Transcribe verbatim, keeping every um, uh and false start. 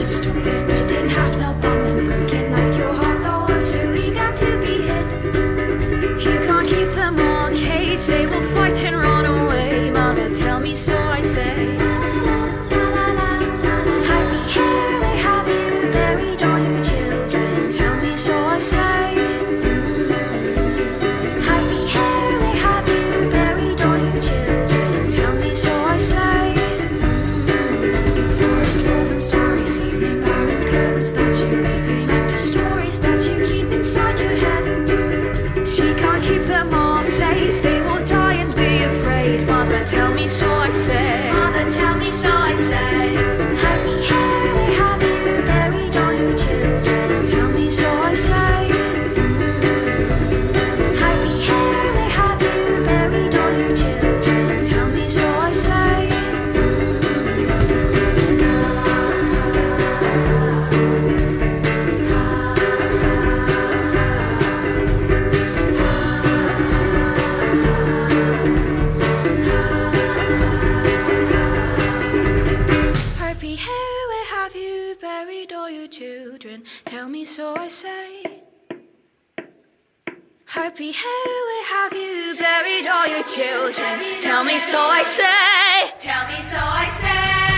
of stories, they didn't have no bombing broken like your heart was. So we got to be hit. You can't keep them all caged, they will fight and run away. Mother, tell me, so I say. Happy here they have you, buried all your children. Tell me, so I say. Happy here they have you, buried all your children. Tell me, so I say. Forest walls and starry ceiling, barren curtains that you're leaving, like the stories that you keep inside your head. She can't keep them all safe, they will die and be afraid. Mother, tell me, so I say. Mother, tell me, so I say. Happy here they have you, buried all your children. Tell me, so I say. Happy here they have you, buried all your children. Tell me, so I say. Happy here we have you, buried all your children. Tell me, so I say. Happy here we have you, buried all your children. Tell me, so I say. Tell me, so I say.